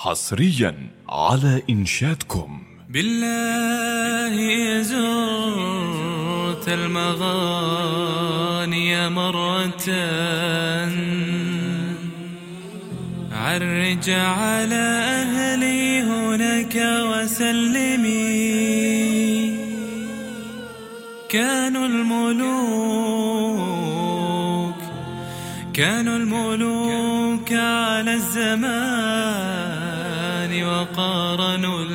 حصريا على إنشادكم. بالله زرت المغاني مرة، عرج على أهلي هناك وسلمي. كانوا الملوك على الزمان، وقارنوا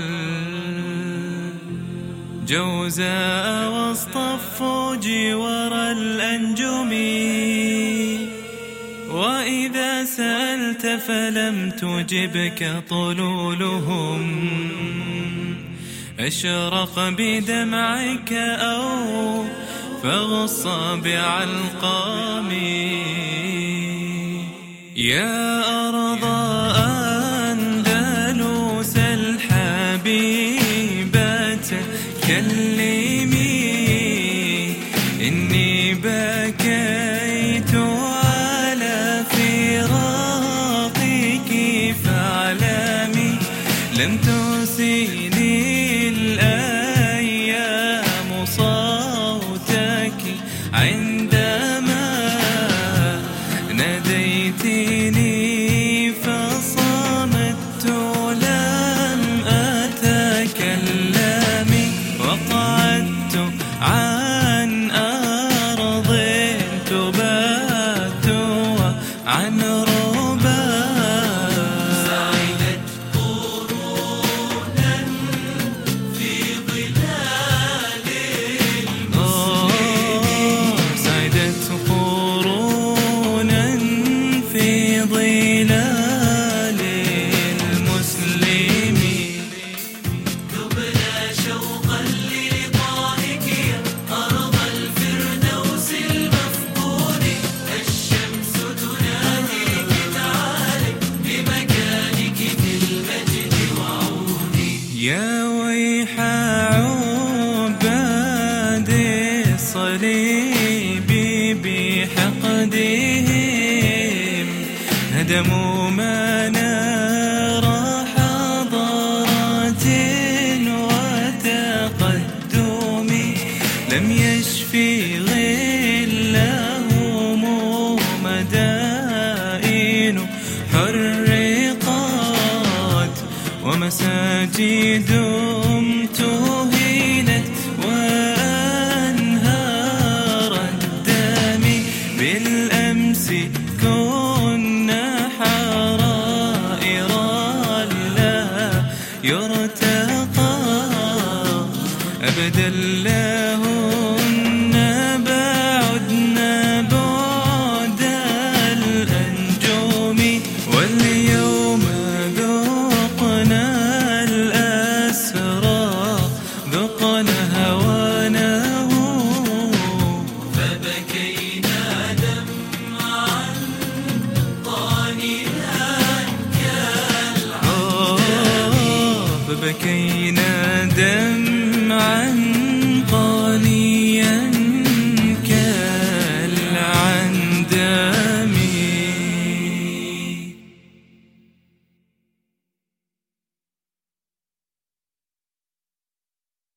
الجوزاء واصطفوا جوار الأنجم. وإذا سألت فلم تجبك طلولهم، أشرق بدمعك أو فغص بعلقامي. يا أرض أندلس الحبيبة كلمي، إني بكيت على فراقك فاعلمي. لم تسيني الأيام صوتك عندما ناديتني، فصمت لم أتكلم. وقعدت عن أرض تبات عن ربا. سعدت قرونا في ظلال المسلمين. سعدت قرونا في ظلال المسلمين. ذبنا شوقا للقائك يا أرض الفردوس المفقود. الشمس تناديك تعالي بمكانك في المجد وعودي. يا ويح عباد الصليب بحقدهم، هدموا منار حضارات وتقدم. لم يشفي غلهم مدائن حرقات، ومساجدهم تهينت وأنهار الدم. بالأمس كنا حرائر لا يرتقى، أبدا لهن بعدنا بعد الأنجم. واليوم ذقنا الأسرى، ذقنا هوانه. فبكينا دمعا طانئا كالعذاب. فبكينا دمعا